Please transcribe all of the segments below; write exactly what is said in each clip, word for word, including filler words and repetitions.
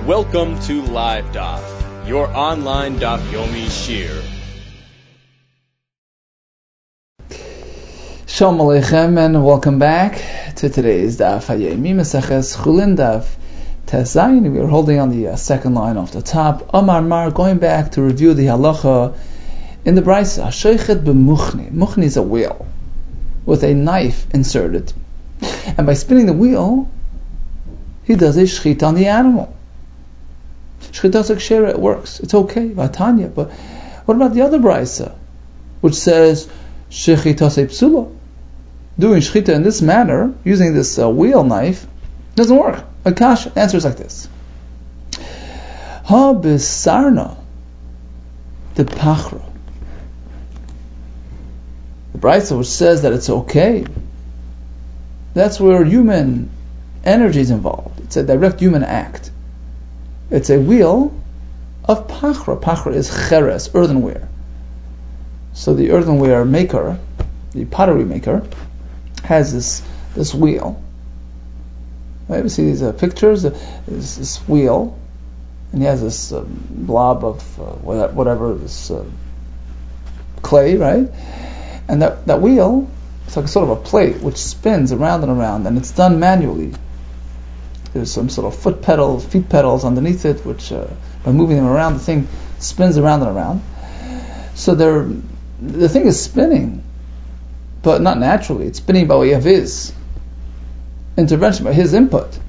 Welcome to Live Daf, your online Daf Yomi Shir. Shalom Aleichem and welcome back to today's Daf Yomi Maseches Chulin Daf Tezayin. We are holding on the uh, second line off the top. Amar Mar, going back to review the halacha in the Brisa. Hashoichet b'muchni. Muchni is a wheel with a knife inserted, and by spinning the wheel, he does a shchita on the animal. Shchitas Akshera, it works. It's okay, Vatanya. But what about the other brisa, which says Shechitas Psula? Doing shchita in this manner, using this uh, wheel knife, doesn't work. Akash, the answer is like this. Ha besarna the pachra. The brisa which says that it's okay, that's where human energy is involved. It's a direct human act. It's a wheel of pachra. Pachra is cheres, earthenware. So the earthenware maker, the pottery maker, has this this wheel. Right? We see these uh, pictures. Uh, this, this wheel, and he has this uh, blob of uh, whatever this uh, clay, right? And that that wheel, it's like a sort of a plate which spins around and around, and it's done manually. There's some sort of foot pedals, feet pedals underneath it, which uh, by moving them around, the thing spins around and around. So they're, the thing is spinning, but not naturally. It's spinning by way of his intervention, by his input.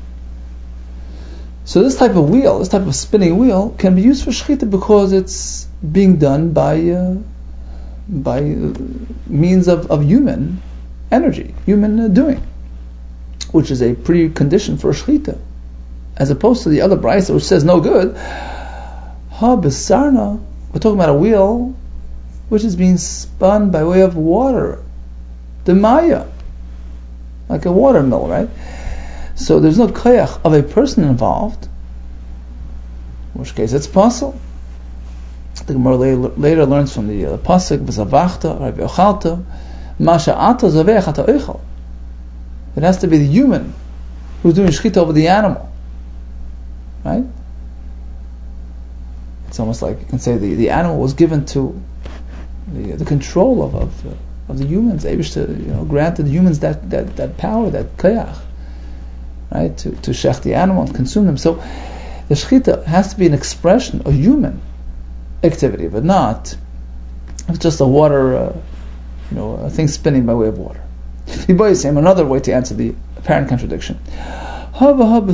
So this type of wheel, this type of spinning wheel, can be used for shechita because it's being done by uh, by means of, of human energy, human uh, doing, which is a precondition for shechita, as opposed to the other brisa which says no good. Ha besarna, we're talking about a wheel which is being spun by way of water, the maya, like a water mill, right? So there's no koyach of a person involved, in which case it's possible. The Gemara later learns from the uh, pasuk v'zavachta Rabbi Ochalta masha ata zavech ata oichal. It has to be the human who's doing shechita over the animal, right? It's almost like you can say the, the animal was given to the the control of of, uh, of the humans. Abish to you know granted the humans that, that, that power, that koyach, right? To to shech the animal and consume them. So the shechita has to be an expression of human activity, but not it's just a water, uh, you know, a thing spinning by way of water. Another way to answer the apparent contradiction. Both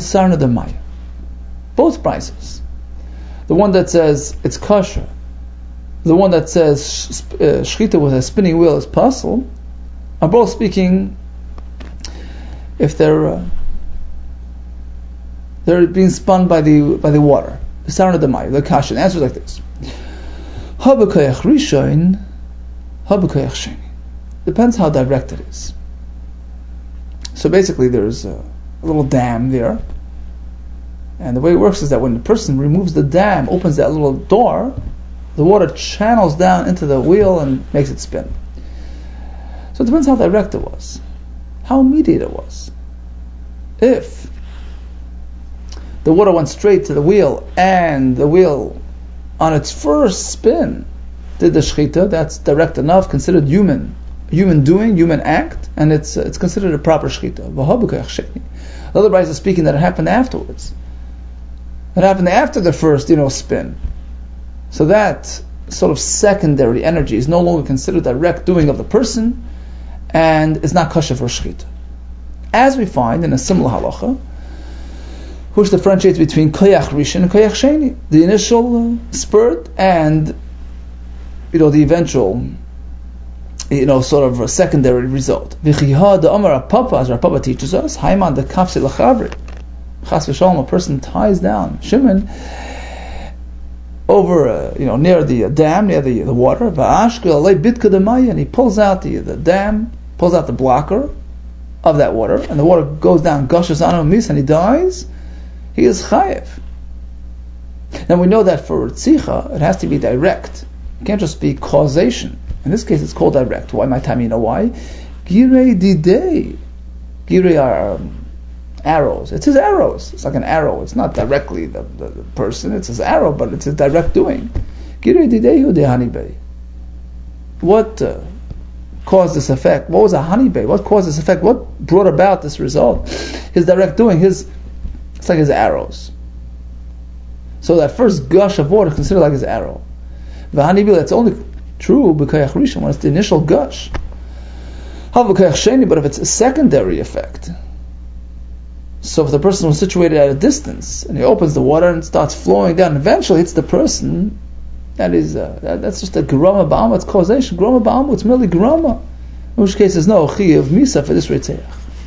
prices. The one that says it's kosher, the one that says uh, shechita with a spinning wheel is possible, are both speaking if they're uh, they're being spun by the by the water. The sarna demai, the kasha. The answer is like this. Habakoyach rishon, habakoyach sheni. Depends how direct it is. So basically there's a, a little dam there, and the way it works is that when the person removes the dam, opens that little door, the water channels down into the wheel and makes it spin. So it depends how direct it was, how immediate it was. If the water went straight to the wheel and the wheel on its first spin did the shechita, that's direct enough, considered human human doing, human act, and it's uh, it's considered a proper shechita. The other brisa is speaking that it happened afterwards. It happened after the first, you know, spin. So that sort of secondary energy is no longer considered direct doing of the person, and is not kosher for shechita. As we find in a similar halacha, which differentiates between koyach rishon and koyach sheni, the initial uh, spurt and you know the eventual, you know, sort of a secondary result. V'chiha the Amar Papa, as Papa teaches us, Haiman the kapsi lachavri. Chas v'shalom, a person ties down Shimon over, uh, you know, near the uh, dam, near the the water. V'ashkel alei bitka demaya, and he pulls out the the dam, pulls out the blocker of that water, and the water goes down, gushes on him, and he dies. He is chayev. Now we know that for ritzicha, it has to be direct. It can't just be causation. In this case, it's called direct. Why? My time, you know why? Girei didei. Girei are um, arrows. It's his arrows. It's like an arrow. It's not directly the, the, the person. It's his arrow, but it's his direct doing. What uh, caused this effect? What was a honey-bay? What caused this effect? What brought about this result? His direct doing. His It's like his arrows. So that first gush of water is considered like his arrow. It's only true b'koyach rishon when it's the initial gush. But if it's a secondary effect, so if the person was situated at a distance and he opens the water and starts flowing down, eventually it's the person. That is, uh, that, that's just a grama ba'ama. It's causation. Grama ba'ama. It's merely grama. In which case, there's no chi of misa for this retzeiach.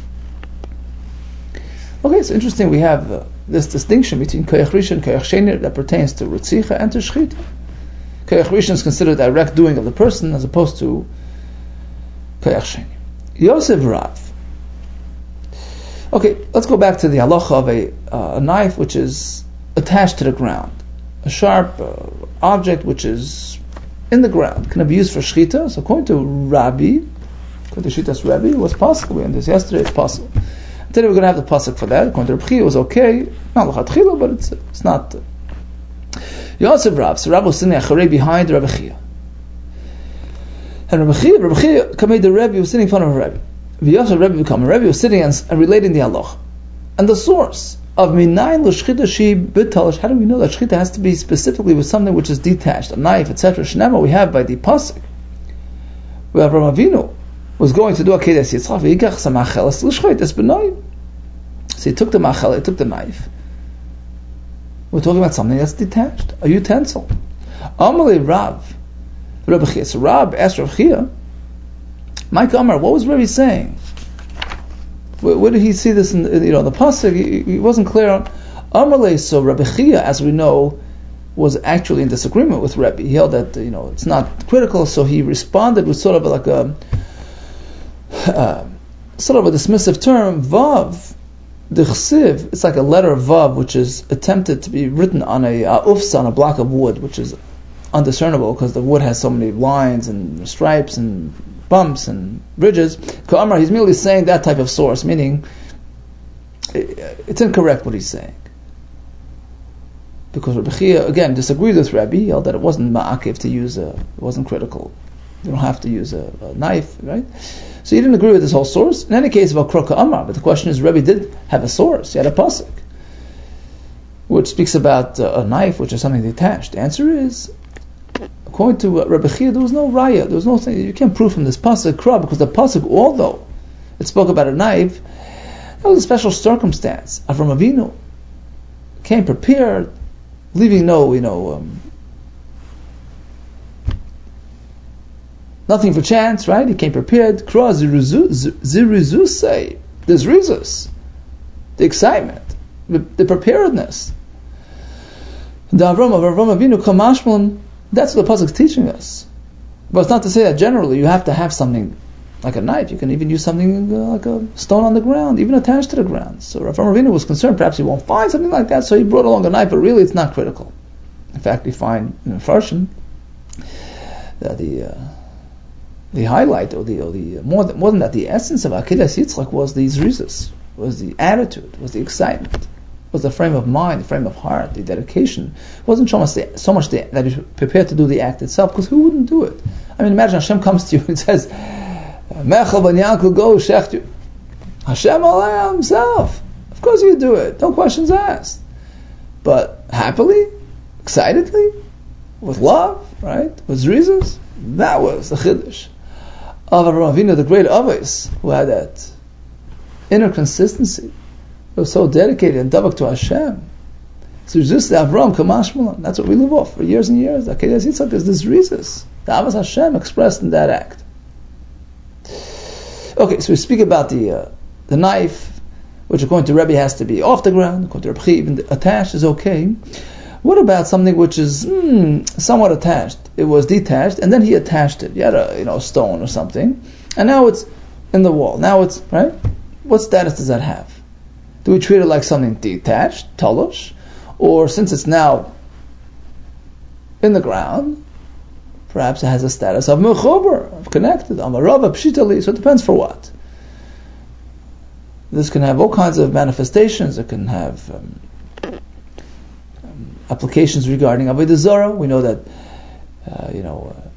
Okay, it's interesting. We have uh, this distinction between koyach rishon and koyach sheni that pertains to ritzicha and to shchita. Koyach rishon is considered direct doing of the person as opposed to koyach sheni. Yosef Rav. Okay, let's go back to the halacha of a, uh, a knife which is attached to the ground. A sharp uh, object which is in the ground. Can it be used for shchita? So according to Rabbi, according to Shitas Rabbi, it was possible. We learned this yesterday, it's possible. Today we're going to have the pasuk for that. According to Rabbi, it was okay. Not l'chatchila, but it's it's not. Yosef Rav. So Rabbi was sitting acharei behind Rabbi Chia. And Rabbi Chia, Rabbi Chia, Kamei the Rebbe was sitting in front of Rabbi. Yosef Rebbe become Rabbi was sitting and, and relating the halach. And the source of minayin l'shchita she bitalish. How do we know that shchita has to be specifically with something which is detached, a knife, et cetera? Shnema we have by the pasuk. Where Avraham Avinu was going to do a kedes yitzchak, v'yikach samachelas l'shchita b'noy. So he took the machel, he took the knife. We're talking about something that's detached, a utensil. Amalei Rav, Rabbi Chia. So Rab asked Rabbi Chia, Mike Amar, what was Rabbi saying? Where, where did he see this in, you know, the pasuk? He, he wasn't clear on Amalei. So Rabbi Chia, as we know, was actually in disagreement with Rabbi. He held that, you know, it's not critical, so he responded with sort of like a uh, sort of a dismissive term, Vav. The chsiv, it's like a letter of vav, which is attempted to be written on a uh, ufsa, on a block of wood, which is undiscernible because the wood has so many lines and stripes and bumps and ridges. Ka'amar, he's merely saying that type of source, meaning it's incorrect what he's saying. Because Rabbi Chia, again, disagreed with Rabbi, he held that it wasn't ma'akiv to use a, it wasn't critical. You don't have to use a, a knife, right? So he didn't agree with this whole source. In any case, Valkroka Amar, but the question is, Rebbe did have a source. He had a pasuk, which speaks about uh, a knife, which is something detached. The answer is, according to uh, Rebbe Chia, there was no raya. There was no thing. You can't prove from this pasuk krah, because the pasuk, although it spoke about a knife, that was a special circumstance. Avraham Avinu came prepared, leaving no, you know, um, nothing for chance, right? He came prepared. Kra zirizusay. There's rizus. The excitement. The, the preparedness. The Avram of Avram Avinu Kamashmalon, that's what the pasuk is teaching us. But it's not to say that generally you have to have something like a knife. You can even use something uh, like a stone on the ground, even attached to the ground. So Avram Avinu was concerned perhaps he won't find something like that, so he brought along a knife, but really it's not critical. In fact, we find in Farshim that the uh, The highlight, or the, or the more than, more than that, the essence of Akedas Yitzchak was the zrizas, was the attitude, was the excitement, was the frame of mind, the frame of heart, the dedication. It wasn't so much, the, so much the, that he was prepared to do the act itself, because who wouldn't do it? I mean, imagine Hashem comes to you and says, Mechel ben Yankel, go shecht you. Hashem Allah himself. Of course you do it, no questions asked. But happily, excitedly, with love, right? With zrizas, that was the chiddush of Avraham Avinu, the great Avos, who had that inner consistency, who was so dedicated and davak to Hashem. So just the Avram Kamashmalan, that's what we live off for years and years. The Akedas Yitzchak is this rizus, the Avos Hashem expressed in that act. Okay, so we speak about the uh, the knife, which according to Rebbe has to be off the ground, according to Rebbe even attached is okay. What about something which is hmm, somewhat attached? It was detached, and then he attached it. You had a you know stone or something, and now it's in the wall. Now it's right. What status does that have? Do we treat it like something detached, talosh, or since it's now in the ground, perhaps it has a status of mechober, of connected, amarava pshitali. So it depends for what. This can have all kinds of manifestations. It can have um, um, applications regarding Avodah Zarah. We know that, uh, you know, uh,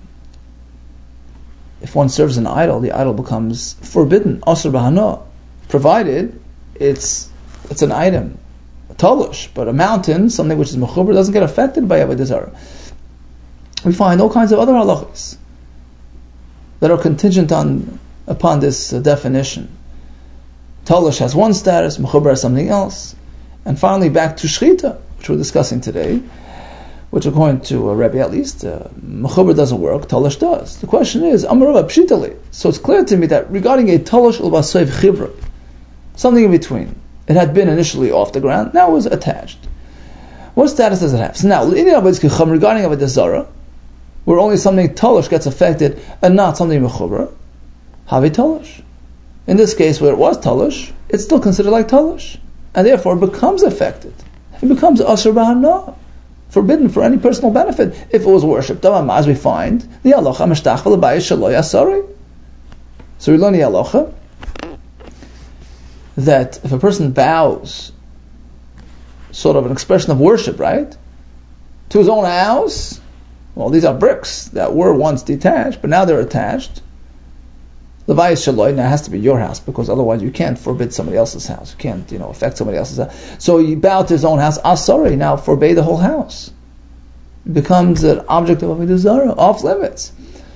if one serves an idol, the idol becomes forbidden, asur b'hana, provided it's it's an item, a talush, but a mountain, something which is mechuber, doesn't get affected by Avodah Zarah. We find all kinds of other halachas that are contingent on upon this uh, definition. Talush has one status, mechuber has something else, and finally back to shchita, which we're discussing today, which according to uh, Rebbe at least, uh, mechuber doesn't work, talush does. The question is, Amarava pshitali. So it's clear to me that regarding a talush ulbasoiv chivra, something in between, it had been initially off the ground, now it was attached. What status does it have? So now, regarding Avodah Zarah, where only something talush gets affected and not something mechuber, have a talush. In this case, where it was talush, it's still considered like talush, and therefore it becomes affected. It becomes asur b'hana, forbidden for any personal benefit. If it was worshipped, as we find, the halacha meshtach v'lebayis shelo yasari. So we learn the halacha that if a person bows, sort of an expression of worship, right, to his own house, well, these are bricks that were once detached, but now they're attached. Lebayis shelo, now it has to be your house, because otherwise you can't forbid somebody else's house. You can't, you know, affect somebody else's house. So he bowed to his own house, asari, now forbade the whole house. It becomes an object of Avodah Zarah, off limits.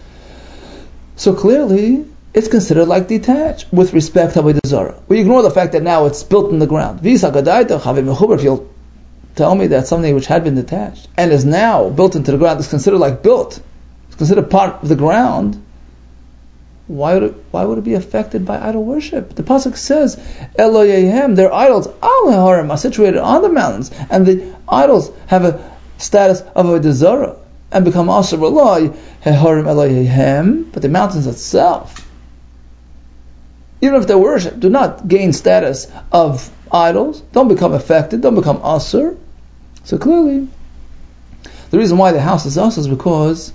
So clearly, it's considered like detached with respect to Avodah Zarah. We ignore the fact that now it's built in the ground. If you'll tell me that something which had been detached and is now built into the ground is considered like built, it's considered part of the ground, why would it, why would it be affected by idol worship? The pasuk says, Eloyehem, their idols, al harim, are situated on the mountains, and the idols have a status of Avodah Zarah and become asur b'Allah, harim Eloyehem, but the mountains itself, even if they're worshipped, do not gain status of idols, don't become affected, don't become asur. So clearly, the reason why the house is asur is because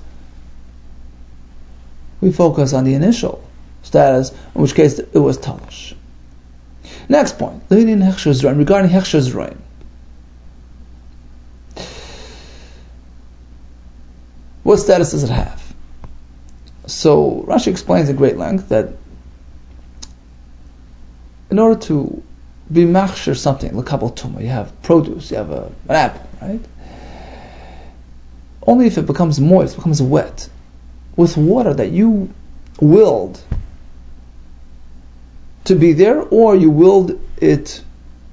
we focus on the initial status, in which case it was talush. Next point, regarding hechsher zroim. What status does it have? So Rashi explains at great length that in order to be machsher something, l'kabel tuma, you have produce, you have a, an apple, right? Only if it becomes moist, becomes wet, with water that you willed to be there, or you willed it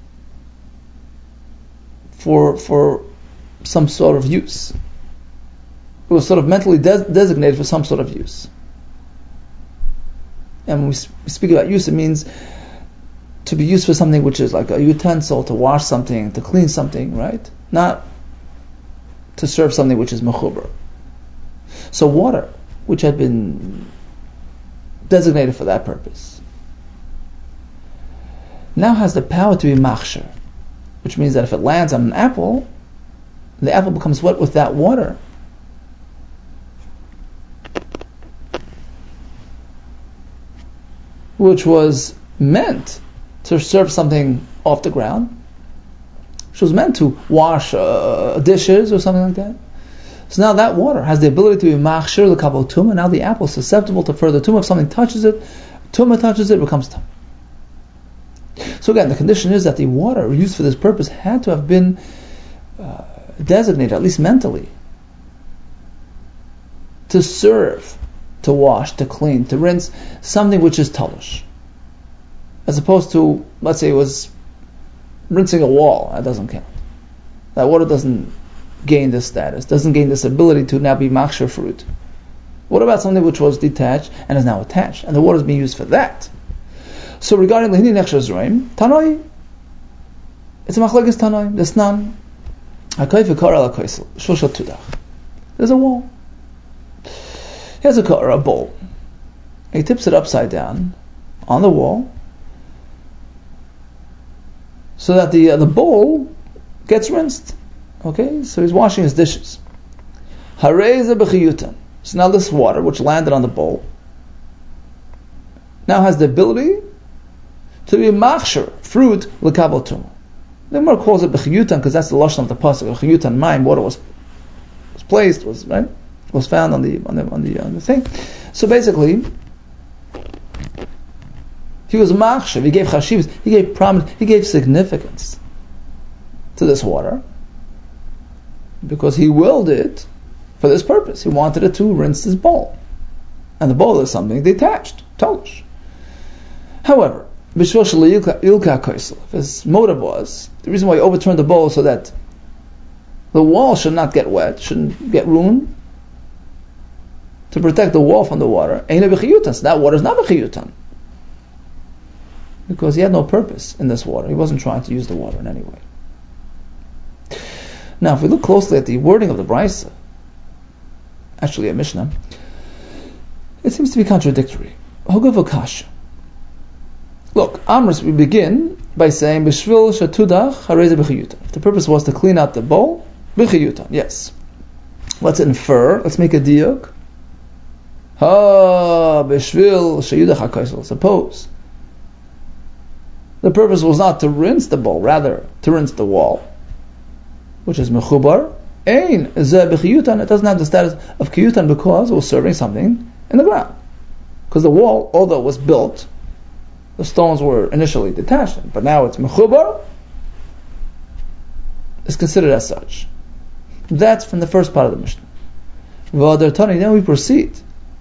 for for some sort of use. It was sort of mentally de- designated for some sort of use. And when we speak about use, it means to be used for something which is like a utensil, to wash something, to clean something, right? Not to serve something which is mechuber. So water, which had been designated for that purpose, now has the power to be machsher, which means that if it lands on an apple, the apple becomes wet with that water. Which was meant to serve something off the ground, which was meant to wash uh, dishes or something like that. So now that water has the ability to be machsher l'kabel tumah. Now the apple is susceptible to further tumah. If something touches it, tumah touches it, it becomes tumah. So again, the condition is that the water used for this purpose had to have been uh, designated, at least mentally, to serve, to wash, to clean, to rinse something which is talush, as opposed to, let's say, it was rinsing a wall. That doesn't count. That water doesn't gain this status, doesn't gain this ability to now be machsher fruit. What about something which was detached and is now attached, and the water is being used for that? So regarding l'hinin hechsher zroim, tanoi, it's a machlokes tanoi. There's none. There's a wall. He has a kar, a bowl. He tips it upside down on the wall, so that the uh, the bowl gets rinsed. Okay, so he's washing his dishes. Hareza b'chiyutan. So now this water, which landed on the bowl, now has the ability to be machshir, fruit, l'kabel tumah. The Gemara calls it b'chiyutan because that's the lashon of the pasuk. B'chiyutan mayim, water was was placed, was right, was found on the on the on the, on the thing. So basically, he was machshir. He gave chashivas. He gave prominence. He gave significance to this water because he willed it for this purpose. He wanted it to rinse his bowl, and the bowl is something detached, tolish. However, if his motive was, the reason why he overturned the bowl so that the wall should not get wet, shouldn't get ruined, to protect the wall from the water, so that water is not b'chiyutan. Because he had no purpose in this water. He wasn't trying to use the water in any way. Now, if we look closely at the wording of the Brisa, actually a Mishnah, it seems to be contradictory. Look, Amris, we begin by saying, B'shvil shatudach hareze b'chiyutan. If the purpose was to clean out the bowl, b'chiyutan, yes. Let's infer, let's make a diuk. Ha, b'shvil shayudach hakaisel. Suppose the purpose was not to rinse the bowl, rather to rinse the wall, which is mechubar. Ein ze b'chiyutan. It doesn't have the status of kiyutan because it was serving something in the ground. Because the wall, although it was built, the stones were initially detached, but now it's mechubar. It's considered as such. That's from the first part of the Mishnah. Then we proceed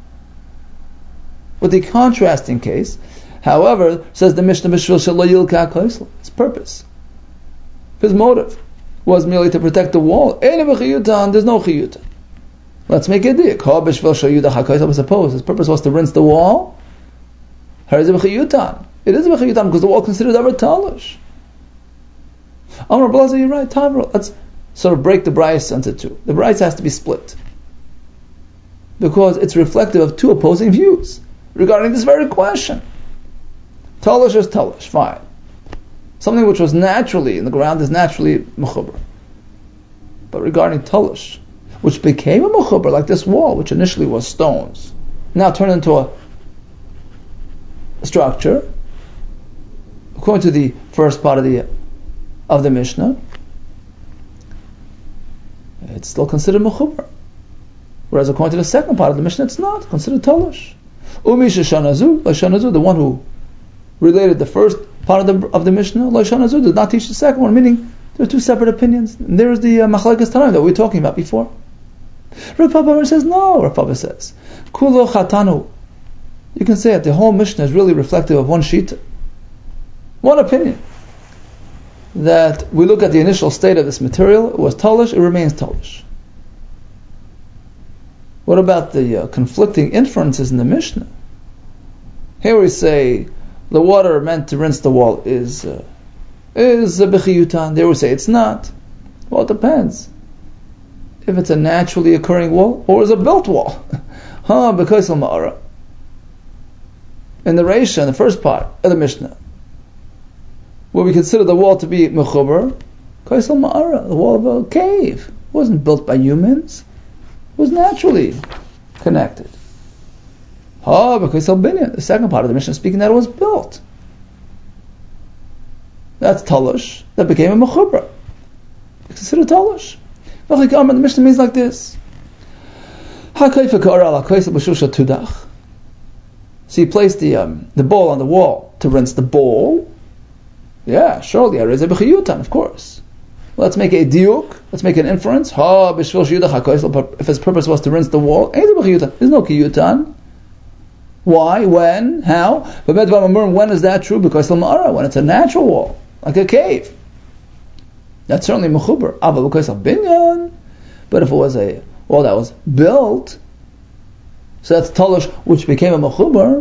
with the contrasting case. However, says the Mishnah, its purpose, his motive was merely to protect the wall. There's no chiyutan. Let's make it dik. Suppose his purpose was to rinse the wall. It is b'chiyutan because the wall considered ever talish. Amar Blaza, you're right. Tavra. Let's sort of break the Brisa into two. The Brisa has to be split because it's reflective of two opposing views regarding this very question. Talish is talish, fine. Something which was naturally in the ground is naturally mechubar. But regarding talish, which became a mechubar, like this wall, which initially was stones, now turned into a structure, according to the first part of the of the Mishnah, it's still considered mechubar. Whereas according to the second part of the Mishnah, it's not considered talish. Umi sheshanazu, shanazu, the one who related the first part of the of the Mishnah, shanazu, did not teach the second one, meaning there are two separate opinions. And there is the uh, machlekes Tanaim that we were talking about before. Rav Papa says no. Rav Papa says kulo chatanu. You can say that the whole Mishnah is really reflective of one shita, one opinion. That we look at the initial state of this material, it was talish, it remains talish. What about the uh, conflicting inferences in the Mishnah? Here we say the water meant to rinse the wall is uh, is a b'chiyutan. There we say it's not. Well, it depends. If it's a naturally occurring wall or is a built wall. Ha, b'kaisel ma'ara. In the Reisha, in the first part of the Mishnah, where we consider the wall to be mechubar, kaisel ma'ara, the wall of a cave. It wasn't built by humans. It was naturally connected. Ha, b'kaisel binyan. The second part of the Mishnah speaking that it was built. That's talish. That became a mechubar. It's considered talish. The Mishnah means like this. So he placed the um, the bowl on the wall to rinse the bowl. Yeah, surely, of course. Let's make a diuk. Let's make an inference. Ha, if his purpose was to rinse the wall, there's no kiyutan. Why? When? How? When is that true? Because when it's a natural wall, like a cave. That's certainly mechubar. But if it was a wall that was built, so that's talish, which became a mechubar.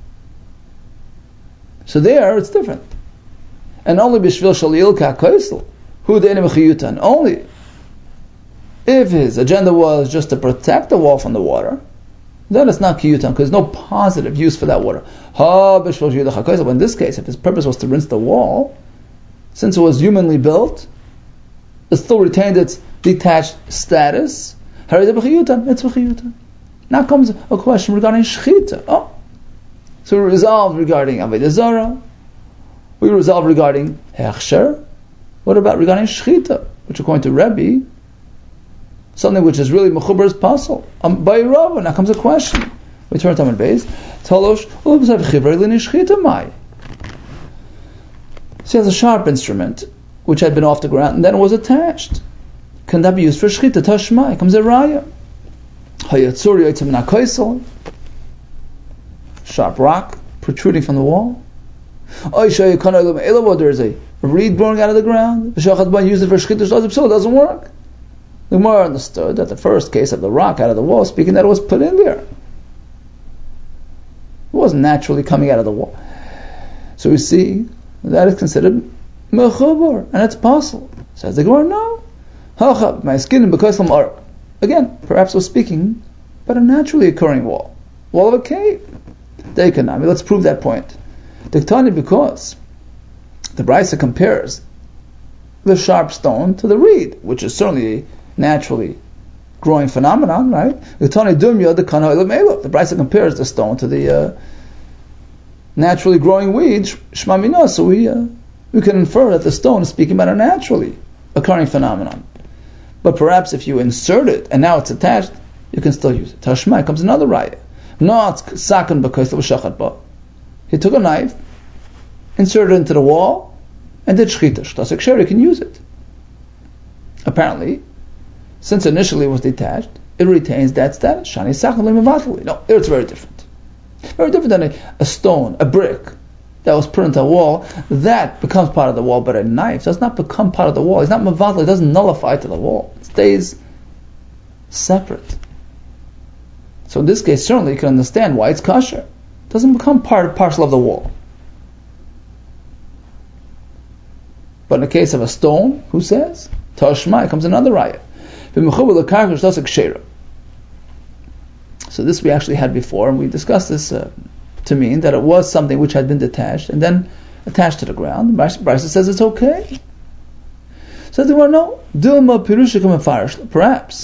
So there, it's different. And only b'shvil shalil ka'kaisel, hu de'ene mechiyutan. Only if his agenda was just to protect the wall from the water, then it's not kiyutan, because there's no positive use for that water. Ha b'shvil shalil ka'kaisel. But in this case, if his purpose was to rinse the wall, since it was humanly built, it still retained its detached status. It's b'chiyutan. Now comes a question regarding shechita. Oh, so we resolved regarding avodah zarah. We resolve regarding hechsher. What about regarding shchita, which according to Rebbe, something which is really mechubar is possible. Um, by Rav, now comes a question. We turn to Amud Beis. Tolosh ubzav chivrei lini shchita mai. So he has a sharp instrument which had been off the ground and then it was attached. Can that be used for shchita? Tashmai comes a raya. Hayatzur yotzim min hakoisel. Sharp rock protruding from the wall. There is a reed growing out of the ground. Use it for shchita. It doesn't work. The Gemara understood that the first case of the rock out of the wall, speaking that it was put in there. It wasn't naturally coming out of the wall. So we see that is considered mechubar, and it's possible. Says the Gemara, no. My skin because again, perhaps we're speaking about a naturally occurring wall, wall of a cave. Dekanami. Let's prove that point. Diktani, because the Brisa compares the sharp stone to the reed, which is certainly a naturally growing phenomenon, right? The Brisa compares the stone to the uh, naturally growing weed, shmamina. So we uh, we can infer that the stone is speaking about a naturally occurring phenomenon. But perhaps if you insert it and now it's attached, you can still use it. Tashma comes another raya. Not sakan because it was shachat ba. He took a knife, inserted it into the wall, and did shchita. Shtasik sher, you can use it. Apparently, since initially it was detached, it retains that status. Shani sakan le'mevatali. No, it's very different. Very different than a, a stone, a brick that was put into a wall. That becomes part of the wall, but a knife does not become part of the wall. It's not mevatali. It doesn't nullify to the wall. It stays separate. So in this case, certainly you can understand why it's kosher. It doesn't become part and parcel of the wall. But in the case of a stone, who says? Tashma, comes another raya. So this we actually had before, and we discussed this uh, to mean that it was something which had been detached and then attached to the ground. Brisa says it's okay. So there were no Dilma Pirushikam and Farish. Perhaps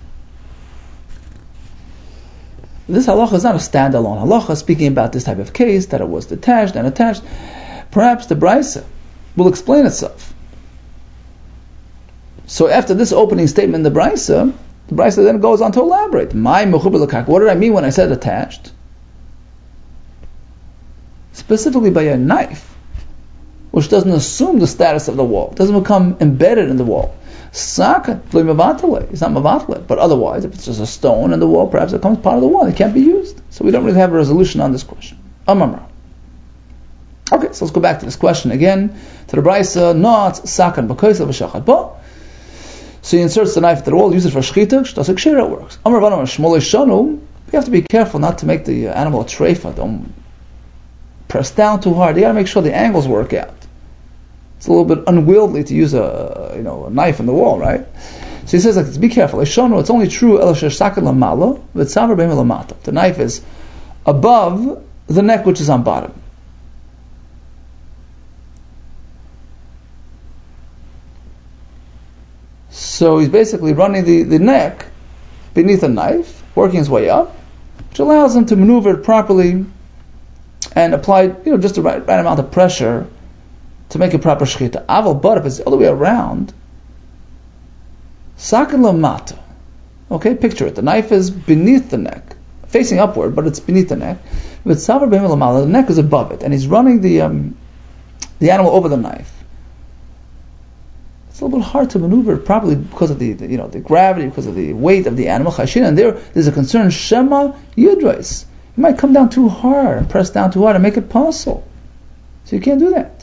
this halacha is not a standalone halacha speaking about this type of case, that it was detached and attached. Perhaps the Brisa will explain itself. So after this opening statement in the Brisa, the Brisa then goes on to elaborate. My mechubar l'kak. What did I mean when I said attached? Specifically by a knife, which doesn't assume the status of the wall. It doesn't become embedded in the wall. Sakat, it's not mavatale. But otherwise, if it's just a stone in the wall, perhaps it becomes part of the wall. It can't be used. So we don't really have a resolution on this question. Amamra. Okay, so let's go back to this question again. To the Brisa, not sakan b'koisel v'shachat bo. So he inserts the knife into the wall, use it for shchita, shtasik shira, it works. Amar v'amar shmolei shanu, we have to be careful not to make the animal a treifa. Don't press down too hard. You got to make sure the angles work out. It's a little bit unwieldy to use a you know a knife in the wall, right? So he says like, be careful. Shanu, it's only true el shesakan lamalo v'tzavar beim lamata. The knife is above the neck, which is on bottom. So he's basically running the, the neck beneath the knife, working his way up, which allows him to maneuver it properly and apply you know just the right, right amount of pressure to make a proper shchita. Aval, but if it's the other way around, sakan lamata. Okay, picture it. The knife is beneath the neck, facing upward, but it's beneath the neck. With savar beim lamala, the neck is above it, and he's running the um, the animal over the knife. It's a little bit hard to maneuver it properly because of the, the you know the gravity, because of the weight of the animal. Chashin, and there there's a concern. Shema yudrais. You might come down too hard and press down too hard and make it possible. So you can't do that.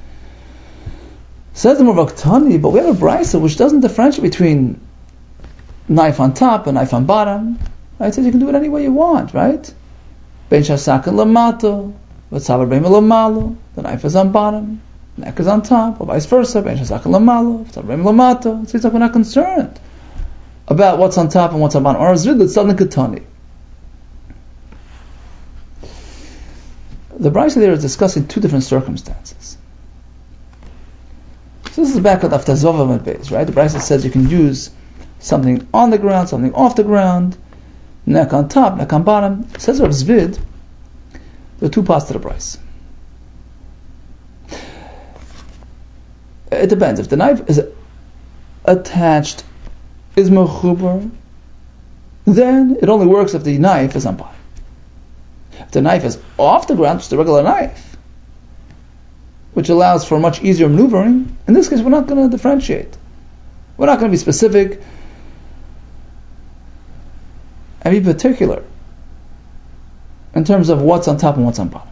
Says the Murvaktani, but we have a Brisa which doesn't differentiate between knife on top and knife on bottom. Right? It says you can do it any way you want, right? Ben shasakan lamato, v'tzavar beim lamalo. The knife is on bottom, neck is on top, or vice versa. Ben shasakan lamalo, v'tzavar beim lamato. It seems like we're not concerned about what's on top and what's on bottom. Or is it something katani? The Brisa there is discussing two different circumstances. So this is back at Aftazova Medbeis, right? The Brisa says you can use something on the ground, something off the ground, neck on top, neck on bottom. It says Rav Zvid, there are two parts to the Brisa. It depends. If the knife is attached, is mechubar, then it only works if the knife is on bottom. If the knife is off the ground, just a regular knife, which allows for much easier maneuvering, in this case we're not going to differentiate. We're not going to be specific and be particular in terms of what's on top and what's on bottom.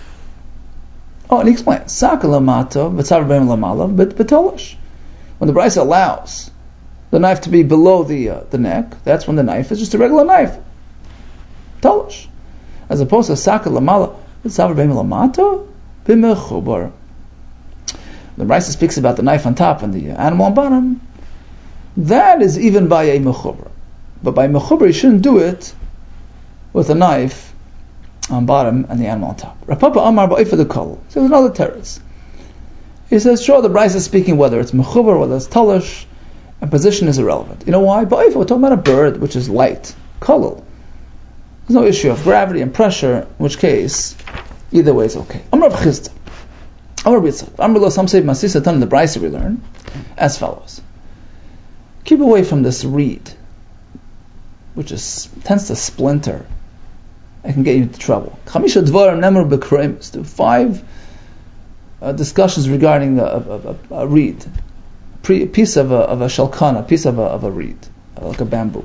Oh, and he explains, Saka lamata, v'tzav b'em lamala, b'tolosh. When the Brisa allows the knife to be below the uh, the neck, that's when the knife is just a regular knife. Tolosh. As opposed to Saka lamala, v'tzav b'em lamata, b'mechubar. The Brisa speaks about the knife on top and the animal on bottom. That is even by a mechubar. But by mechubar, you shouldn't do it with a knife on bottom and the animal on top. Rapapa Amar ba'ifah the kol. So there's another teretz. He says, sure, the Brisa is speaking whether it's mechubar, whether it's talosh, and position is irrelevant. You know why? Ba'ifah, we're talking about a bird which is light, kolel. There's no issue of gravity and pressure, in which case, either way is okay. Amar b'chizda. Amar b'yitzchak. Amar lo some say masisa tan in the Brisa we learn as follows. Keep away from this reed, which is tends to splinter. It can get you into trouble. Chamisha dvarim nemar b'kreimus. There are five uh, discussions regarding a, a, a, a reed, a piece of a, of a shalkan, a piece of a, of a reed, uh, like a bamboo.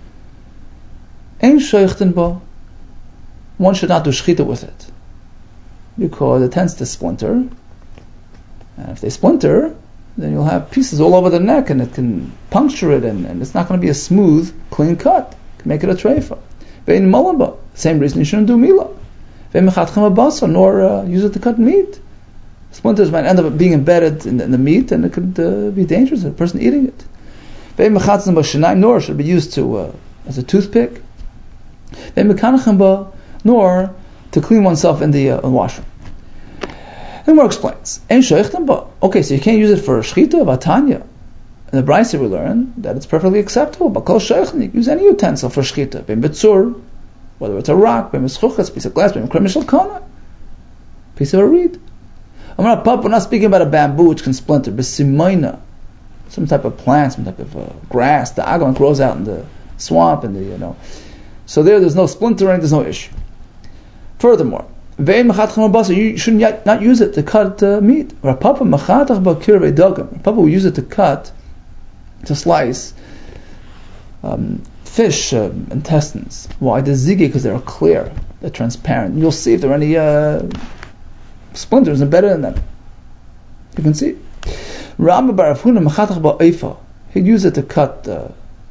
Ein sheichten bo. One should not do shchita with it, because it tends to splinter. And if they splinter, then you'll have pieces all over the neck, and it can puncture it, and, and it's not going to be a smooth, clean cut. It can make it a treifa. Ve'in malamba. Same reason you shouldn't do mila. Ve'in mechatchem abasa, nor uh, use it to cut meat. Splinters might end up being embedded in the, in the meat, and it could uh, be dangerous to the person eating it. Ve'in mechatzem b'shenai, nor should be used to uh, as a toothpick. Ve'in mekanachem ba, nor to clean oneself in the uh, washroom. And more explains. Ein sheichten ba. Okay, so you can't use it for shchita, vatanya. In the Brisa we learn that it's perfectly acceptable. Bakol sheichten, you can use any utensil for shchita. Ve'in betzur, whether it's a rock, ve'in mischuchas, piece of glass, ve'in krem shalkana, piece of a reed. I'm not, we're not speaking about a bamboo which can splinter, but simaina, some type of plant, some type of uh, grass, the agon grows out in the swamp, and the, you know. So there, there's no splintering, there's no issue. Furthermore, you shouldn't not use it to cut uh, meat. Papa will use it to cut, to slice um, fish uh, intestines. Why? The zigi, because they're clear, they're transparent. You'll see if there are any uh, splinters embedded in them. You can see. He'd use it to cut uh,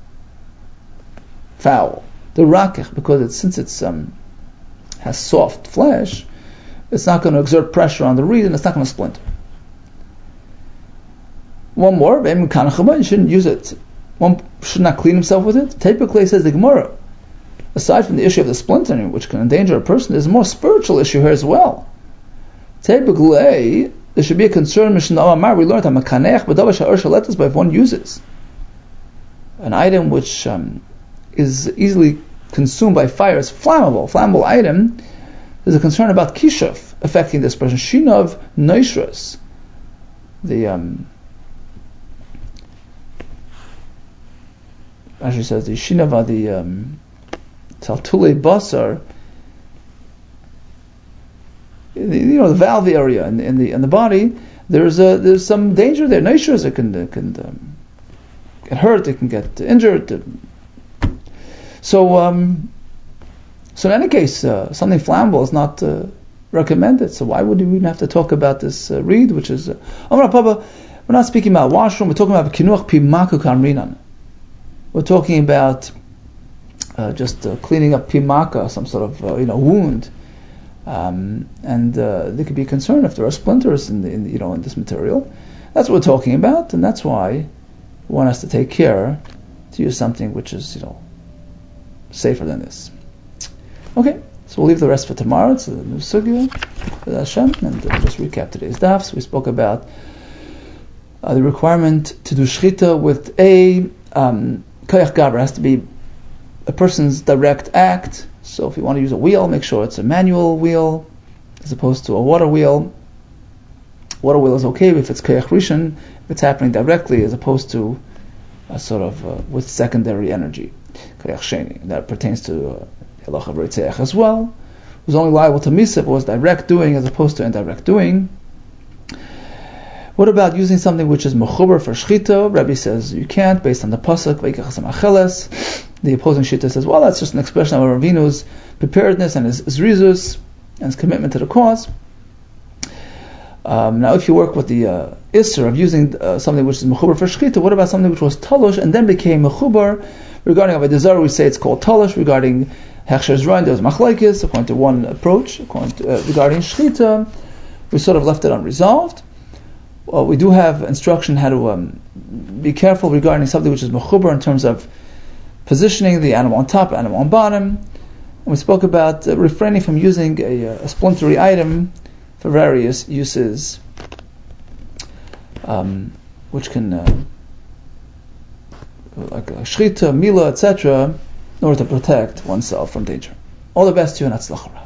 fowl. The rakich, because it, since it's um, has soft flesh, it's not going to exert pressure on the reed, and it's not going to splinter. One more, you shouldn't use it. One should not clean himself with it. Typically, says the Gemara, aside from the issue of the splintering, which can endanger a person, there's a more spiritual issue here as well. Typically, there should be a concern. Mishnah Amar, we learned that if one uses an item which um, is easily consumed by fire, it's flammable, flammable item, there's a concern about kishuf affecting this person. Shinav noishras, the um, actually says the shinava, the um, taltule basar, you know, the valve area in, in the in the body. There's a there's some danger there. Noishras, it can it can um, get hurt, it can get injured. So, um, so in any case, uh, something flammable is not uh, recommended. So why would we even have to talk about this uh, reed, which is? Uh, we're not speaking about washroom. We're talking about kinuach pimaku kamrinan. We're talking about uh, just uh, cleaning up pimaka, some sort of uh, you know wound, um, and uh, there could be concern if there are splinters in the, in the, you know in this material. That's what we're talking about, and that's why one has to take care to use something which is you know. safer than this. Okay, so we'll leave the rest for tomorrow. It's a new sugya with Hashem, and we'll just recap today's dafs. We spoke about uh, the requirement to do shchita with a um, koyach gaber. It has to be a person's direct act. So if you want to use a wheel, make sure it's a manual wheel as opposed to a water wheel. water wheel is okay if it's Koyach Rishon, if it's happening directly as opposed to a sort of uh, with secondary energy. Koyach Sheni. That pertains to Halacha uh, B'Reitzeach as well. It was only liable to Misa if it was direct doing as opposed to indirect doing. What about using something which is mechuber for shchita? Rabbi says you can't, based on the pasuk Vayikach Acheles. The opposing shita says, well, that's just an expression of Ravinu's preparedness and his zrizus and his commitment to the cause. Um, now, if you work with the uh, isser of using uh, something which is mechuber for shchita, what about something which was talush and then became mechuber? Regarding Avodah Zarah, we say it's called talush. Regarding hechsher zrayin, there's machlekes according to one approach. According to, uh, regarding shchita, we sort of left it unresolved. Well, we do have instruction how to um, be careful regarding something which is mechuber in terms of positioning the animal on top, animal on bottom. And we spoke about uh, refraining from using a, a splintery item for various uses, um, which can, uh, like a shchita, mila, et cetera, in order to protect oneself from danger. All the best to you and Hatzlacha.